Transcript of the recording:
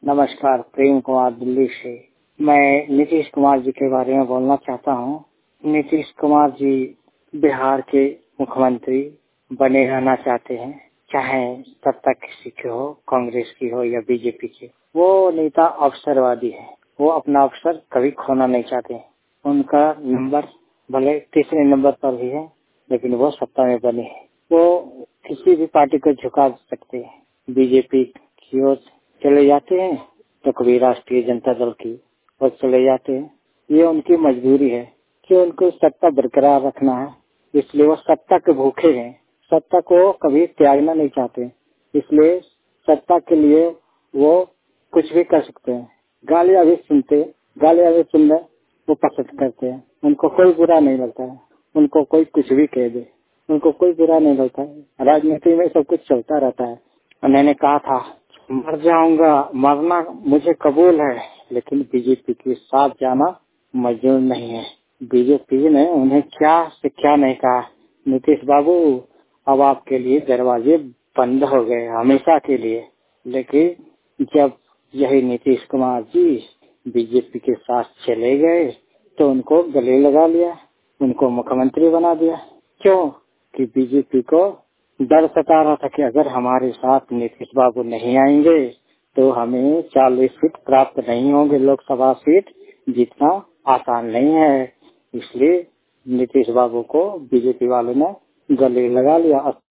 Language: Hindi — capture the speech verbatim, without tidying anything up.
नमस्कार, प्रेम कुमार दिल्ली से। मैं नीतीश कुमार जी के बारे में बोलना चाहता हूँ। नीतीश कुमार जी बिहार के मुख्यमंत्री बने रहना चाहते हैं, चाहे सत्ता किसी की हो, कांग्रेस की हो या बीजेपी की। वो नेता अवसरवादी है, वो अपना अवसर कभी खोना नहीं चाहते। उनका नंबर भले तीसरे नंबर पर भी है, लेकिन वो सत्ता में बने हैं। वो किसी भी पार्टी को झुका सकते हैं। बीजेपी की ओर चले जाते हैं तो कभी राष्ट्रीय जनता दल की ओर चले जाते हैं। ये उनकी मजबूरी है कि उनको सत्ता बरकरार रखना है, इसलिए वो सत्ता के भूखे हैं। सत्ता को कभी त्यागना नहीं चाहते, इसलिए सत्ता के लिए वो कुछ भी कर सकते हैं। गालियां भी सुनते गालियां भी सुनना वो पसंद करते हैं। उनको कोई बुरा नहीं लगता है, उनको कोई कुछ भी कह दे, उनको कोई बुरा नहीं लगता है। राजनीति में सब कुछ चलता रहता है। उन्होंने कहा था, मर जाऊंगा, मरना मुझे कबूल है, लेकिन बीजेपी के साथ जाना मंजूर नहीं है। बीजेपी ने उन्हें क्या से क्या नहीं कहा, नीतीश बाबू अब आपके लिए दरवाजे बंद हो गए हमेशा के लिए। लेकिन जब यही नीतीश कुमार जी बीजेपी के साथ चले गए तो उनको गले लगा लिया, उनको मुख्यमंत्री बना दिया। क्यों? कि बीजेपी को डर सता रहा था कि अगर हमारे साथ नीतीश बाबू नहीं आएंगे तो हमें चालीस सीट प्राप्त नहीं होंगे, लोकसभा सीट जीतना आसान नहीं है। इसलिए नीतीश बाबू को बीजेपी वालों ने गले लगा लिया।